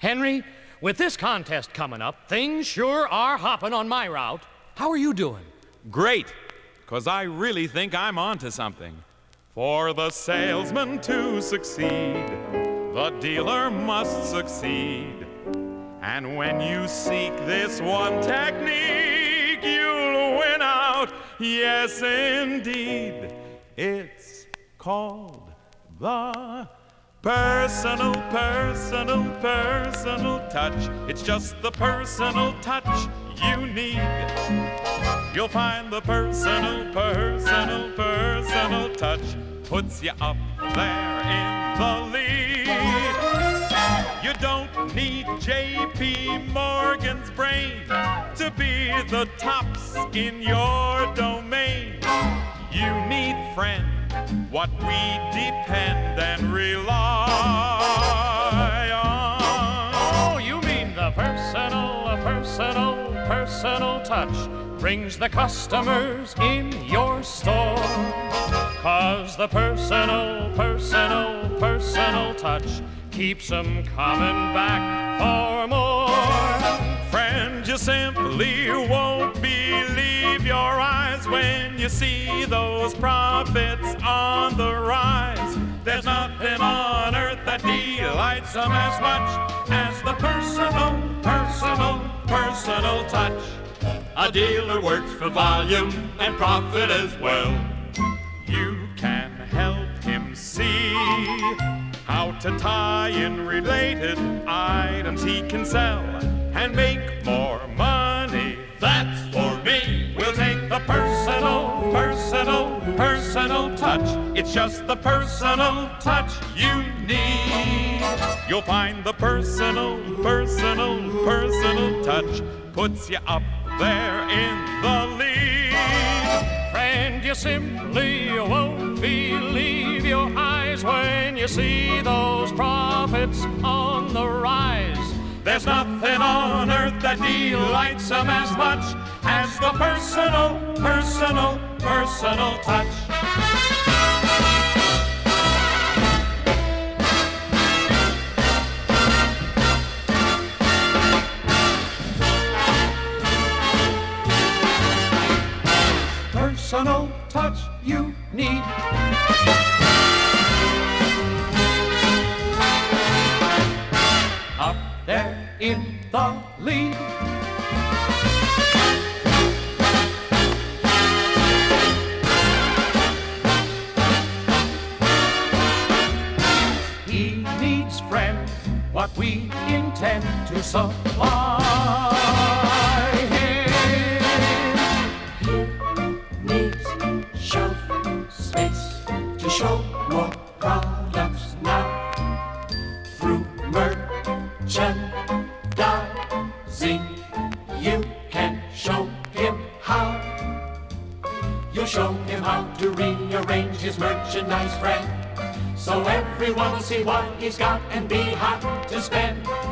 Henry, with this contest coming up, things sure are hopping on my route. How are you doing? Great, because I really think I'm onto something. For the salesman to succeed, the dealer must succeed. And when you seek this one technique, you'll win out, yes indeed. It's called the personal touch. It's just the personal touch you need. You'll find the personal touch puts you up there in the lead. You don't need J.P. Morgan's brain to be the tops in your domain. You need, friend, what we depend and rely on. Oh, you mean the personal touch brings the customers in your store. 'Cause the personal touch keeps them coming back for more. Friend, you simply won't believe your eyes when you see those profits on the rise. There's nothing on earth that delights them as much as the personal touch. A dealer works for volume and profit as well. You can help him see how to tie in related items he can sell and make more money. That's for me. We'll take the personal touch. It's just the personal touch you need. You'll find the personal touch puts you up there in the lead. Friend, you simply won't believe your eyes when you see those profits on the rise. There's nothing on earth that delights them as much as the personal touch. Personal touch you need. Up there in the lead. He needs, friend, what we intend to supply him. To show more products now through merchandising. You can show him how. You'll show him how to rearrange his merchandise, friend, so everyone will see what he's got and be hot to spend.